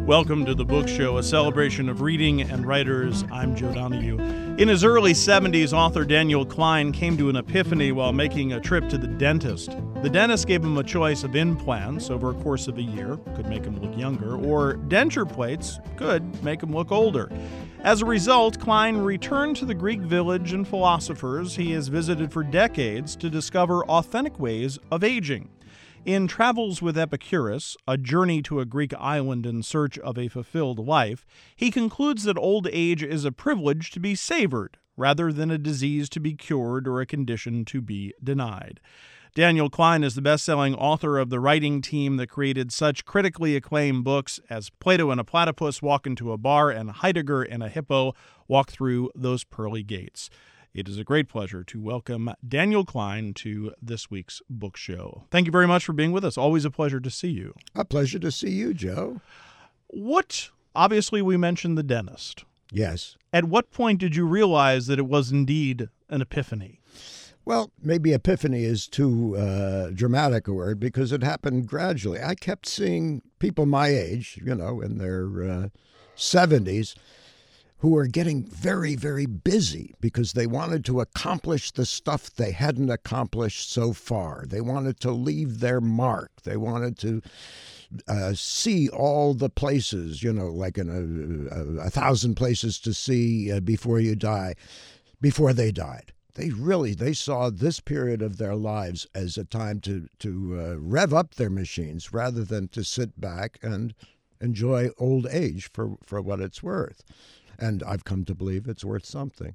Welcome to The Book Show, a celebration of reading and writers. I'm Joe Donahue. In his early 70s, author Daniel Klein came to an epiphany while making a trip to the dentist. The dentist gave him a choice of implants over a course of a year, could make him look younger, or denture plates, could make him look older. As a result, Klein returned to the Greek village and philosophers he has visited for decades to discover authentic ways of aging. In Travels with Epicurus, a journey to a Greek island in search of a fulfilled life, he concludes that old age is a privilege to be savored, rather than a disease to be cured or a condition to be denied. Daniel Klein is the best-selling author of the writing team that created such critically acclaimed books as Plato and a Platypus Walk into a Bar and Heidegger and a Hippo Walk Through Those Pearly Gates. It is a great pleasure to welcome Daniel Klein to this week's book show. Thank you very much for being with us. Always a pleasure to see you. A pleasure to see you, Joe. Obviously, we mentioned the dentist. Yes. At what point did you realize that it was indeed an epiphany? Well, maybe epiphany is too dramatic a word because it happened gradually. I kept seeing people my age, in their 70s, who were getting very, very busy because they wanted to accomplish the stuff they hadn't accomplished so far. They wanted to leave their mark. They wanted to see all the places, like in 1,000 places to see before you die, before they died. They saw this period of their lives as a time to rev up their machines rather than to sit back and enjoy old age for what it's worth. And I've come to believe it's worth something.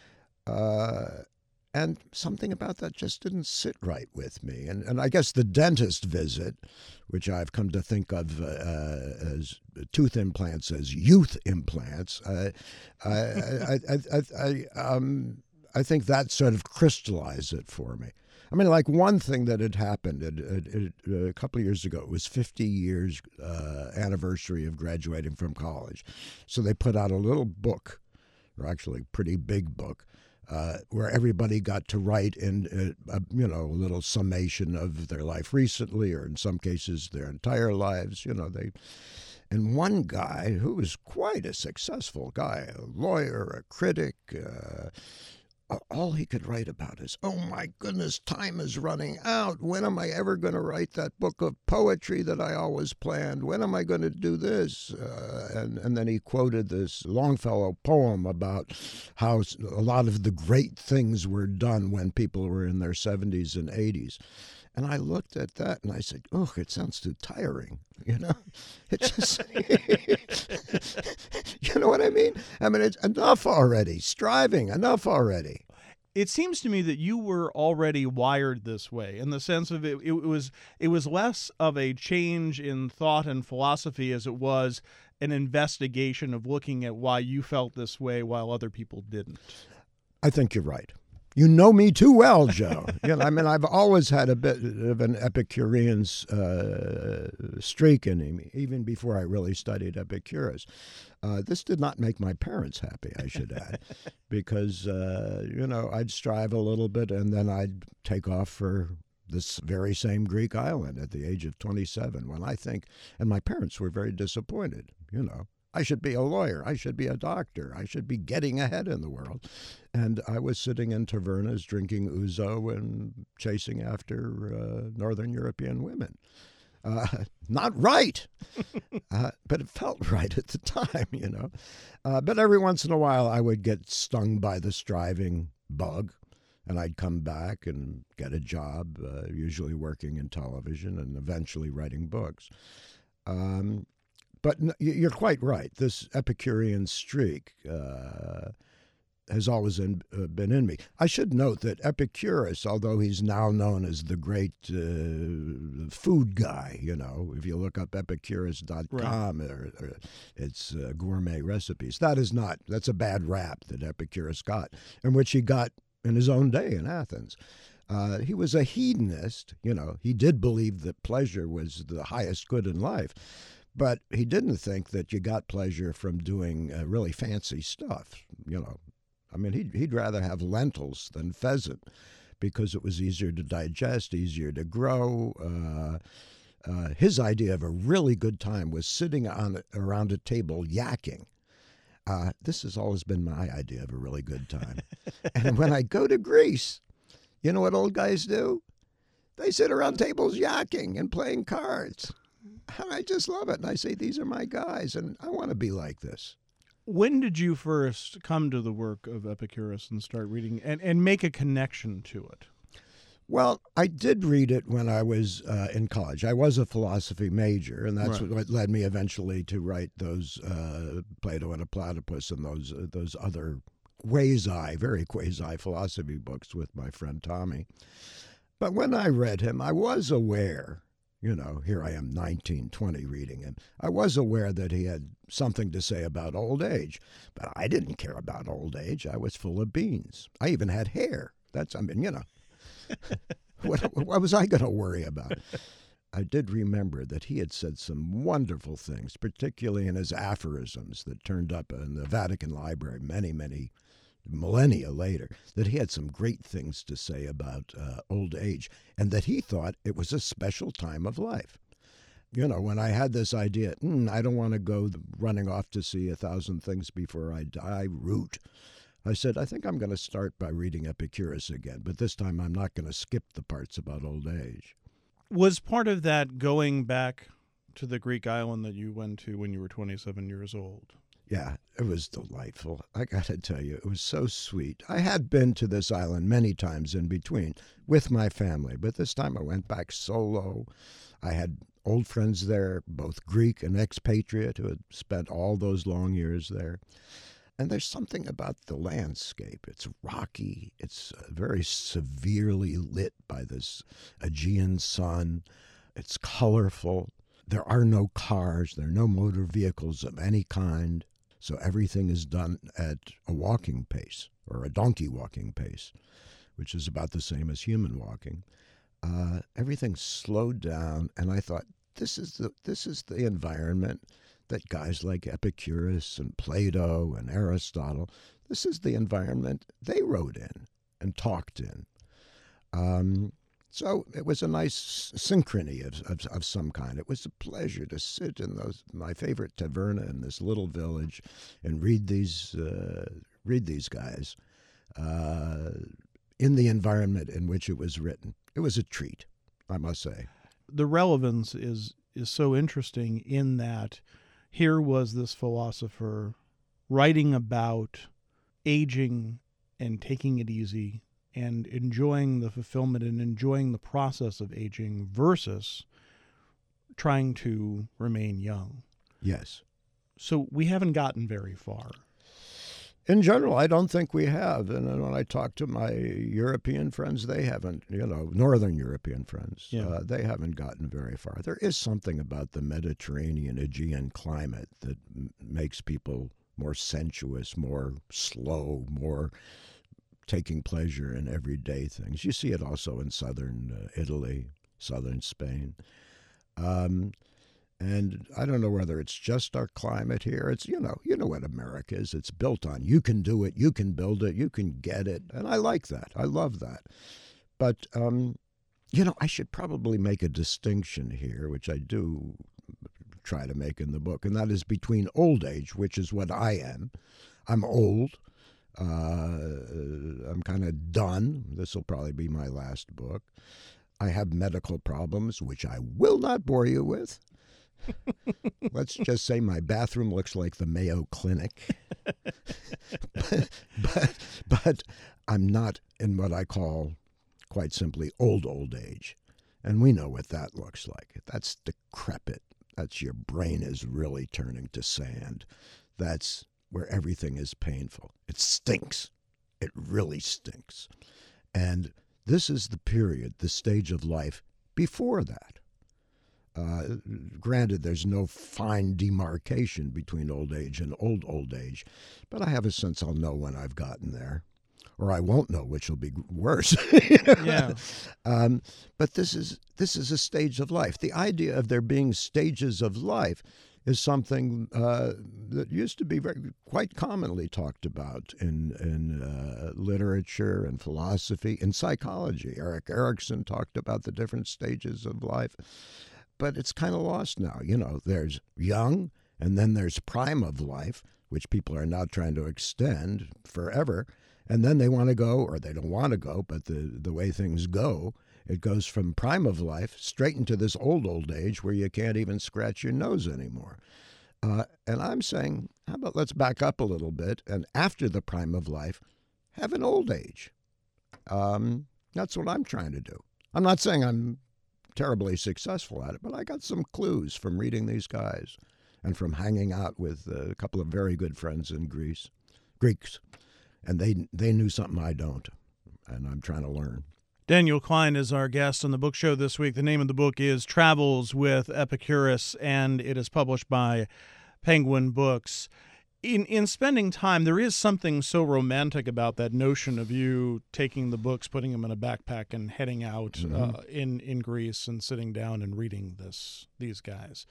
And something about that just didn't sit right with me. And I guess the dentist visit, which I've come to think of as tooth implants as youth implants, I think that sort of crystallized it for me. I mean, like one thing that had happened a couple of years ago, it was 50 years anniversary of graduating from college. So they put out a little book, or actually a pretty big book, where everybody got to write in, a little summation of their life recently, or in some cases their entire lives. And one guy who was quite a successful guy, a lawyer, a critic, all he could write about is, oh my goodness, time is running out. When am I ever going to write that book of poetry that I always planned? When am I going to do this? And then he quoted this Longfellow poem about how a lot of the great things were done when people were in their 70s and 80s. And I looked at that and I said, oh, it sounds too tiring. It just, you know what I mean? I mean, it's enough already. Striving, enough already. It seems to me that you were already wired this way in the sense of it was less of a change in thought and philosophy as it was an investigation of looking at why you felt this way while other people didn't. I think you're right. You know me too well, Joe. I've always had a bit of an Epicurean streak in me, even before I really studied Epicurus. This did not make my parents happy, I should add, because, I'd strive a little bit and then I'd take off for this very same Greek island at the age of 27 and my parents were very disappointed, I should be a lawyer. I should be a doctor. I should be getting ahead in the world. And I was sitting in tavernas drinking ouzo and chasing after Northern European women. Not right, but it felt right at the time, But every once in a while I would get stung by the striving bug, and I'd come back and get a job, usually working in television and eventually writing books. But you're quite right. This Epicurean streak has always been in me. I should note that Epicurus, although he's now known as the great food guy, if you look up epicurus.com, or it's gourmet recipes. That's a bad rap that Epicurus got, and which he got in his own day in Athens. He was a hedonist, he did believe that pleasure was the highest good in life. But he didn't think that you got pleasure from doing really fancy stuff, he'd rather have lentils than pheasant because it was easier to digest, easier to grow. His idea of a really good time was sitting around a table yakking. This has always been my idea of a really good time. And when I go to Greece, you know what old guys do? They sit around tables yakking and playing cards. And I just love it. And I say, these are my guys, and I want to be like this. When did you first come to the work of Epicurus and start reading and make a connection to it? Well, I did read it when I was in college. I was a philosophy major, and that's Right. what led me eventually to write those Plato and a Platypus and those other very quasi philosophy books with my friend Tommy. But when I read him, I was aware, here I am 19, 20 reading him. I was aware that he had something to say about old age, but I didn't care about old age. I was full of beans. I even had hair. What was I going to worry about? I did remember that he had said some wonderful things, particularly in his aphorisms that turned up in the Vatican Library many, many millennia later, that he had some great things to say about old age, and that he thought it was a special time of life. When I had this idea, I don't want to go running off to see 1,000 things before I die route, I said, I think I'm going to start by reading Epicurus again, but this time I'm not going to skip the parts about old age. Was part of that going back to the Greek island that you went to when you were 27 years old? Yeah, it was delightful. I got to tell you, it was so sweet. I had been to this island many times in between with my family, but this time I went back solo. I had old friends there, both Greek and expatriate, who had spent all those long years there. And there's something about the landscape. It's rocky. It's very severely lit by this Aegean sun. It's colorful. There are no cars. There are no motor vehicles of any kind. So everything is done at a walking pace, or a donkey walking pace, which is about the same as human walking. Everything's slowed down, and I thought, this is the environment that guys like Epicurus and Plato and Aristotle, this is the environment they wrote in and talked in. So it was a nice synchrony of some kind. It was a pleasure to sit in my favorite taverna in this little village and read these guys in the environment in which it was written. It was a treat, I must say. The relevance is so interesting in that here was this philosopher writing about aging and taking it easy and enjoying the fulfillment and enjoying the process of aging versus trying to remain young. Yes. So we haven't gotten very far. In general, I don't think we have. And when I talk to my European friends, they haven't, Northern European friends, they haven't gotten very far. There is something about the Mediterranean Aegean climate that makes people more sensuous, more slow, more taking pleasure in everyday things. You see it also in southern Italy, southern Spain. And I don't know whether it's just our climate here. It's, you know what America is. It's built on you can do it, you can build it, you can get it. And I like that. I love that. But, I should probably make a distinction here, which I do try to make in the book, and that is between old age, which is what I am. I'm old. I'm kind of done. This will probably be my last book. I have medical problems, which I will not bore you with. Let's just say my bathroom looks like the Mayo Clinic. but I'm not in what I call, quite simply, old age. And we know what that looks like. That's decrepit. That's your brain is really turning to sand. That's where everything is painful. It stinks. It really stinks. And this is the period, the stage of life before that. Granted, there's no fine demarcation between old age and old age, but I have a sense I'll know when I've gotten there, or I won't know, which will be worse. Yeah. But this is a stage of life. The idea of there being stages of life is something that used to be quite commonly talked about in literature and philosophy and psychology. Erik Erikson talked about the different stages of life. but it's kind of lost now. There's young, and then there's prime of life, which people are now trying to extend forever. And then they want to go, or they don't want to go, but the way things go, it goes from prime of life straight into this old age where you can't even scratch your nose anymore. And I'm saying, how about let's back up a little bit, and after the prime of life, have an old age. That's what I'm trying to do. I'm not saying I'm terribly successful at it, but I got some clues from reading these guys and from hanging out with a couple of very good friends in Greece, Greeks. And they knew something I don't, and I'm trying to learn. Daniel Klein is our guest on the book show this week. The name of the book is Travels with Epicurus, and it is published by Penguin Books. In spending time, there is something so romantic about that notion of you taking the books, putting them in a backpack, and heading out in Greece and sitting down and reading these guys.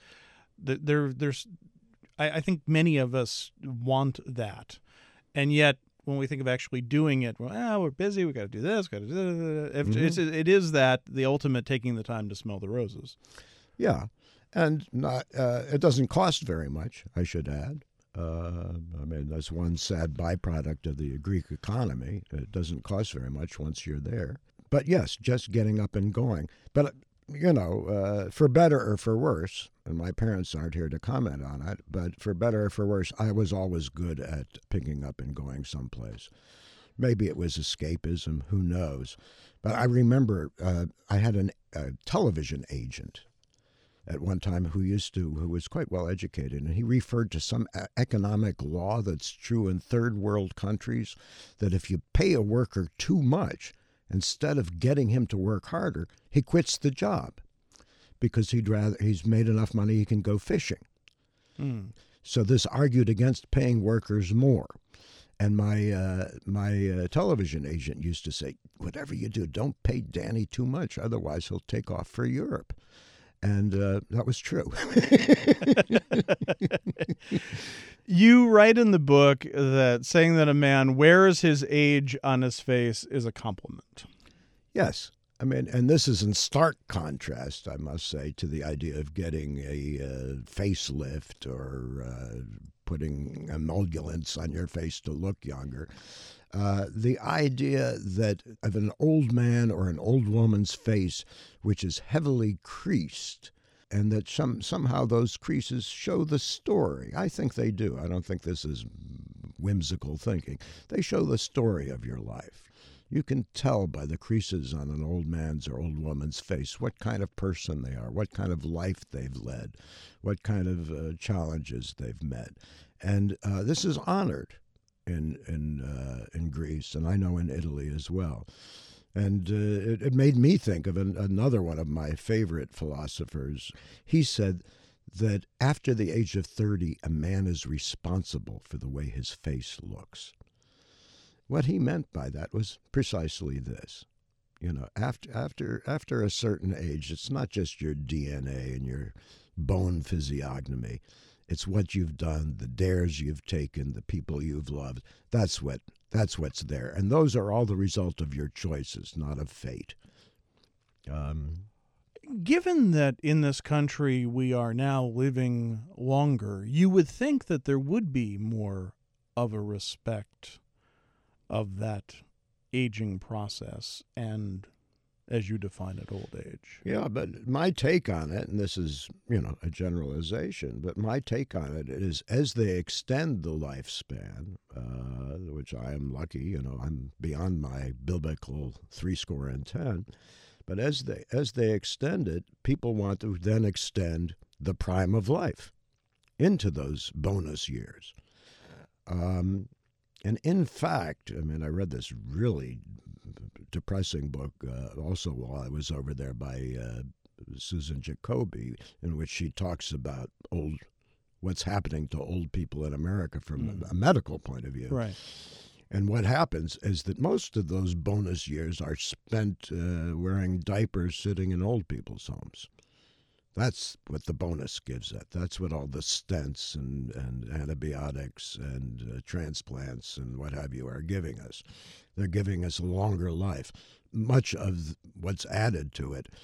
I think many of us want that, and yet when we think of actually doing it, we're busy, we got to do this, got to do that. It is that the ultimate taking the time to smell the roses. Yeah, and it doesn't cost very much, I should add. I mean, that's one sad byproduct of the Greek economy. It doesn't cost very much once you're there. But yes, just getting up and going. But, for better or for worse, and my parents aren't here to comment on it, but for better or for worse, I was always good at picking up and going someplace. Maybe it was escapism, who knows. But I remember I had a television agent at one time who was quite well educated, and he referred to some economic law that's true in third world countries, that if you pay a worker too much, instead of getting him to work harder, he quits the job because he's made enough money he can go fishing. So this argued against paying workers more. And my television agent used to say, whatever you do, don't pay Danny too much, otherwise he'll take off for Europe. And that was true. You write in the book that saying that a man wears his age on his face is a compliment. Yes. I mean, and this is in stark contrast, I must say, to the idea of getting a facelift or putting emollients on your face to look younger. The idea that of an old man or an old woman's face which is heavily creased, and that somehow those creases show the story. I think they do. I don't think this is whimsical thinking. They show the story of your life. You can tell by the creases on an old man's or old woman's face what kind of person they are, what kind of life they've led, what kind of challenges they've met. And this is honored in Greece, and I know in Italy as well. And it made me think of another one of my favorite philosophers. He said that after the age of 30, a man is responsible for the way his face looks. What he meant by that was precisely this. After a certain age, it's not just your DNA and your bone physiognomy. It's what you've done, the dares you've taken, the people you've loved. That's what's there. And those are all the result of your choices, not of fate. Given that in this country we are now living longer, you would think that there would be more of a respect of that aging process and, as you define it, old age. Yeah, but my take on it, and this is, a generalization, but my take on it is as they extend the lifespan, which I am lucky, I'm beyond my biblical 70, but as they extend it, people want to then extend the prime of life into those bonus years. And in fact, I read this really depressing book also while I was over there by Susan Jacoby, in which she talks about what's happening to old people in America from a medical point of view. Right. And what happens is that most of those bonus years are spent wearing diapers sitting in old people's homes. That's what the bonus gives it. That's what all the stents and antibiotics and transplants and what have you are giving us. They're giving us a longer life. Much of what's added to it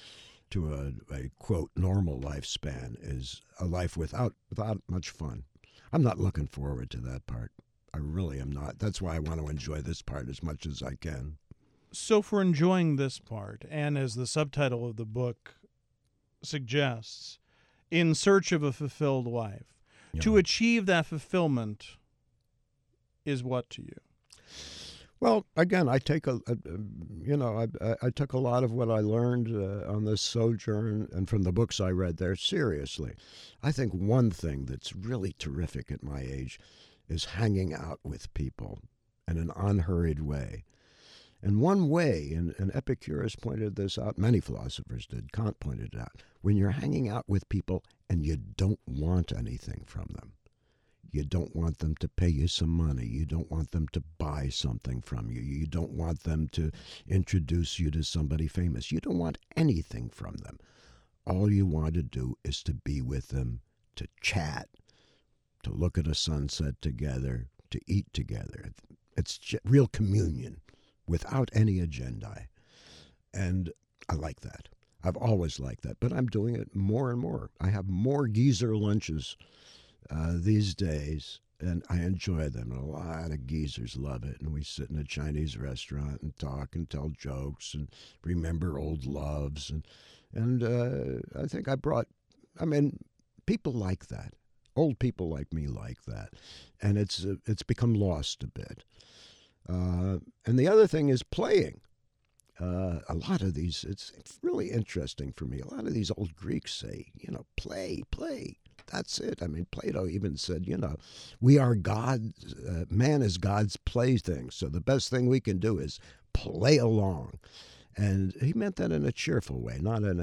to a quote normal lifespan is a life without much fun. I'm not looking forward to that part. I really am not. That's why I want to enjoy this part as much as I can. So for enjoying this part, and as the subtitle of the book suggests, in search of a fulfilled life, to achieve that fulfillment is what to you? Well, again, I take I took a lot of what I learned on this sojourn and from the books I read there seriously. I think one thing that's really terrific at my age is hanging out with people in an unhurried way. And one way, and Epicurus pointed this out, many philosophers did, Kant pointed it out, when you're hanging out with people and you don't want anything from them. You don't want them to pay you some money. You don't want them to buy something from you. You don't want them to introduce you to somebody famous. You don't want anything from them. All you want to do is to be with them, to chat, to look at a sunset together, to eat together. It's real communion without any agenda. And I like that. I've always liked that, but I'm doing it more and more. I have more geezer lunches these days, and I enjoy them. And a lot of geezers love it. And we sit in a Chinese restaurant and talk and tell jokes and remember old loves. And I think people like that. Old people like me like that. And it's become lost a bit. And the other thing is playing. A lot of these, it's really interesting for me. A lot of these old Greeks say, play. That's it. I mean, Plato even said, we are God, man is God's plaything. So the best thing we can do is play along. And he meant that in a cheerful way, not in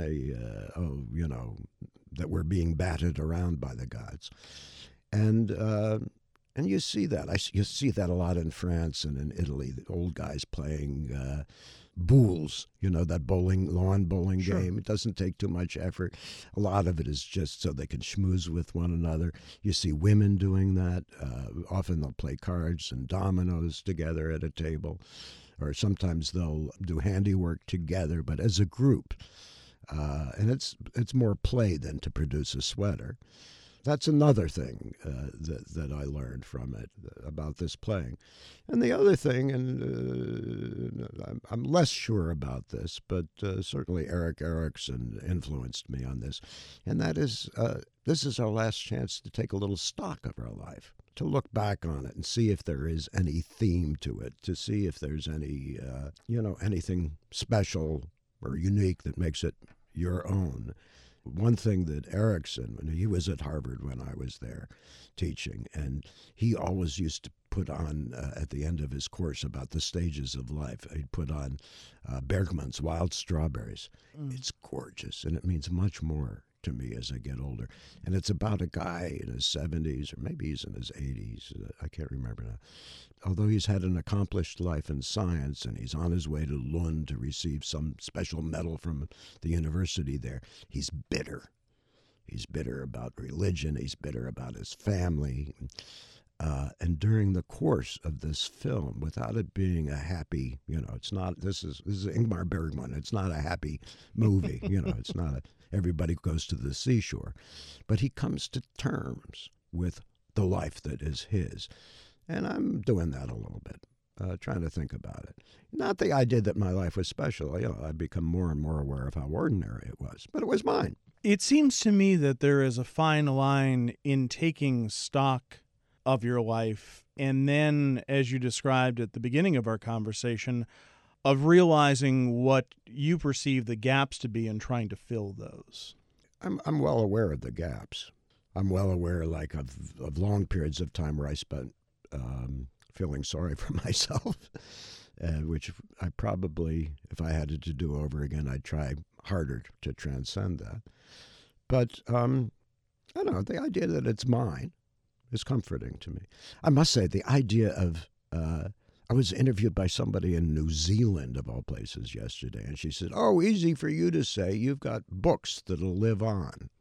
that we're being battered around by the gods. And you see that. You see that a lot in France and in Italy, the old guys playing boules, that lawn bowling Sure. game. It doesn't take too much effort. A lot of it is just so they can schmooze with one another. You see women doing that. Often they'll play cards and dominoes together at a table, or sometimes they'll do handiwork together, but as a group. And it's more play than to produce a sweater. That's another thing that I learned from it about this playing. And the other thing, and I'm less sure about this, but certainly Erik Erikson influenced me on this, and that is this is our last chance to take a little stock of our life, to look back on it and see if there is any theme to it, to see if there's any, anything special or unique that makes it your own. One thing that Erikson, when he was at Harvard when I was there teaching, and he always used to put on, at the end of his course about the stages of life, he'd put on Bergman's Wild Strawberries. It's gorgeous, and it means much more to me as I get older. And it's about a guy in his 70s, or maybe he's in his 80s, I can't remember now. Although he's had an accomplished life in science and he's on his way to Lund to receive some special medal from the university there, he's bitter. He's bitter about religion. He's bitter about his family. And during the course of this film, without it being a happy, it's not, this is Ingmar Bergman. It's not a happy movie. It's not everybody goes to the seashore. But he comes to terms with the life that is his. And I'm doing that a little bit, trying to think about it. Not the idea that my life was special. I've become more and more aware of how ordinary it was, but it was mine. It seems to me that there is a fine line in taking stock of your life, and then, as you described at the beginning of our conversation, of realizing what you perceive the gaps to be and trying to fill those. I'm well aware of the gaps. I'm well aware, of long periods of time where I spent feeling sorry for myself, which I probably, if I had it to do over again, I'd try harder to transcend that. But I don't know, the idea that it's mine is comforting to me. I must say, the idea of, I was interviewed by somebody in New Zealand, of all places, yesterday, and she said, "Oh, easy for you to say. You've got books that'll live on.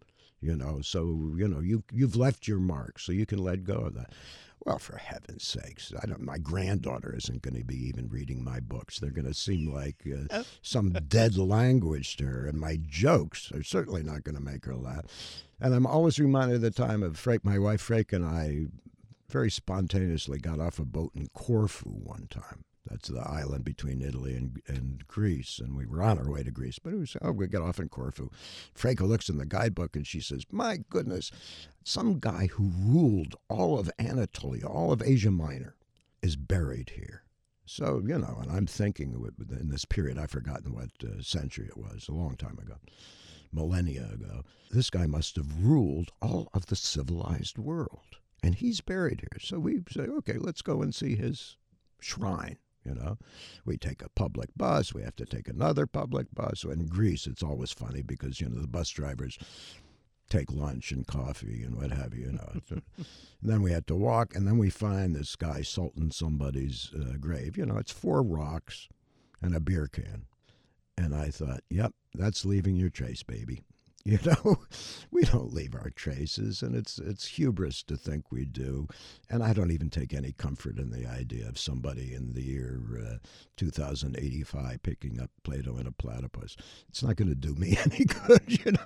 So, you've left your mark, so you can let go of that. Well, for heaven's sakes, my granddaughter isn't going to be even reading my books. They're going to seem like some dead language to her, and my jokes are certainly not going to make her laugh. And I'm always reminded of the time of my wife Freke and I very spontaneously got off a boat in Corfu one time. That's the island between Italy and Greece, and we were on our way to Greece. But we got off in Corfu. Freke looks in the guidebook, and she says, my goodness, some guy who ruled all of Anatolia, all of Asia Minor, is buried here. So, and I'm thinking in this period, I've forgotten what century it was, a long time ago, millennia ago. This guy must have ruled all of the civilized world, and he's buried here. So we say, okay, let's go and see his shrine. We take a public bus. We have to take another public bus. So in Greece, it's always funny because, the bus drivers take lunch and coffee and what have you, And then we had to walk, and then we find this guy salting somebody's grave. It's 4 rocks and a beer can. And I thought, yep, that's leaving your trace, baby. We don't leave our traces, and it's hubris to think we do. And I don't even take any comfort in the idea of somebody in the year 2085 picking up Plato and a platypus. It's not going to do me any good,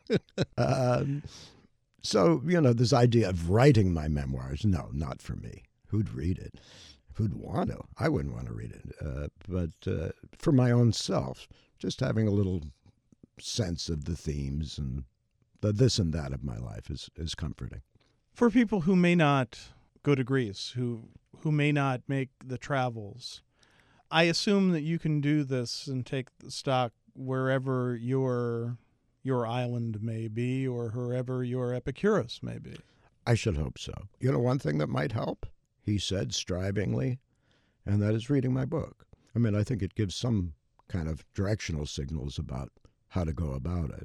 So, this idea of writing my memoirs, no, not for me. Who'd read it? Who'd want to? I wouldn't want to read it. But for my own self, just having a little sense of the themes and the this and that of my life is comforting. For people who may not go to Greece, who may not make the travels, I assume that you can do this and take the stock wherever your island may be or wherever your Epicurus may be. I should hope so. One thing that might help, he said strivingly, and that is reading my book. I think it gives some kind of directional signals about how to go about it.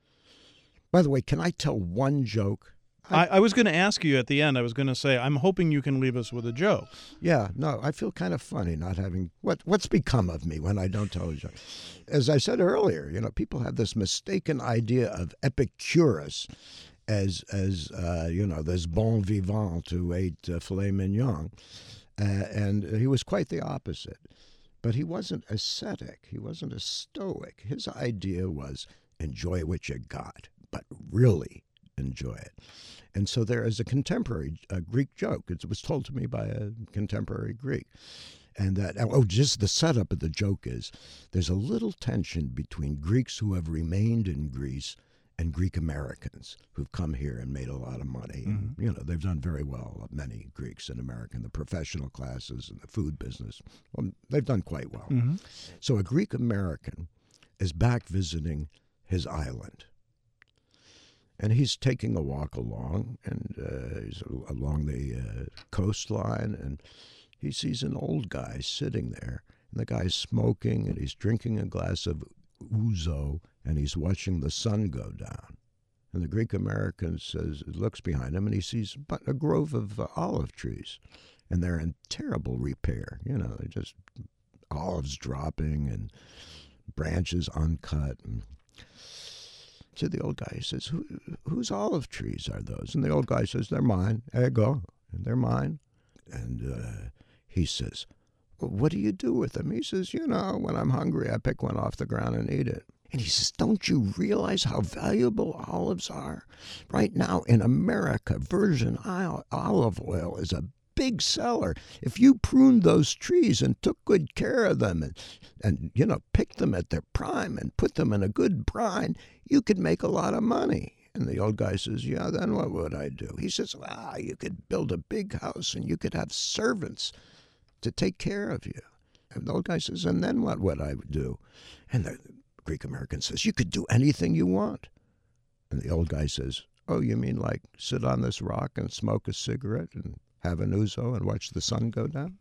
By the way, can I tell one joke? I was going to ask you at the end. I was going to say, I'm hoping you can leave us with a joke. Yeah, no, I feel kind of funny not having... What's become of me when I don't tell a joke? As I said earlier, people have this mistaken idea of Epicurus as this bon vivant who ate filet mignon. And he was quite the opposite. But he wasn't ascetic. He wasn't a stoic. His idea was enjoy what you got, but really enjoy it. And so there is a contemporary Greek joke. It was told to me by a contemporary Greek. And just the setup of the joke is there's a little tension between Greeks who have remained in Greece and Greek Americans who've come here and made a lot of money. Mm-hmm. They've done very well, many Greeks in America, in the professional classes and the food business. Well, they've done quite well. Mm-hmm. So a Greek American is back visiting his island. And he's taking a walk along, and he's along the coastline, and he sees an old guy sitting there. And the guy's smoking, and he's drinking a glass of ouzo, and he's watching the sun go down. And the Greek American looks behind him, and he sees a grove of olive trees, and they're in terrible repair. They're just olives dropping and branches uncut. And to the old guy, he says, whose olive trees are those? And the old guy says, they're mine. Ego, they're mine. And he says, well, what do you do with them? He says, when I'm hungry, I pick one off the ground and eat it. And he says, don't you realize how valuable olives are? Right now in America, virgin olive oil is a big seller. If you pruned those trees and took good care of them and picked them at their prime and put them in a good brine, you could make a lot of money. And the old guy says, yeah, then what would I do? He says, you could build a big house and you could have servants to take care of you. And the old guy says, and then what would I do? And the Greek American says, you could do anything you want. And the old guy says, oh, you mean like sit on this rock and smoke a cigarette and have an ouzo and watch the sun go down?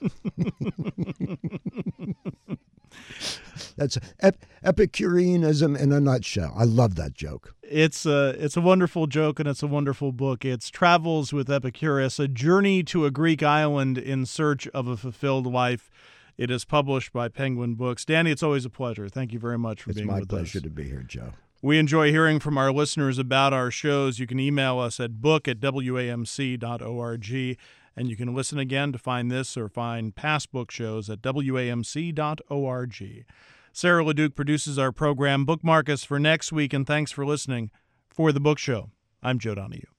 That's Epicureanism in a nutshell. I love that joke. It's a wonderful joke, and it's a wonderful book. It's Travels with Epicurus, A Journey to a Greek Island in Search of a Fulfilled Life. It is published by Penguin Books. Danny, it's always a pleasure. Thank you very much for being with us. It's my pleasure to be here, Joe. We enjoy hearing from our listeners about our shows. You can email us at book@wamc.org, and you can listen again to find this or find past book shows at wamc.org. Sarah LeDuc produces our program. Bookmark us for next week, and thanks for listening. For The Book Show, I'm Joe Donahue.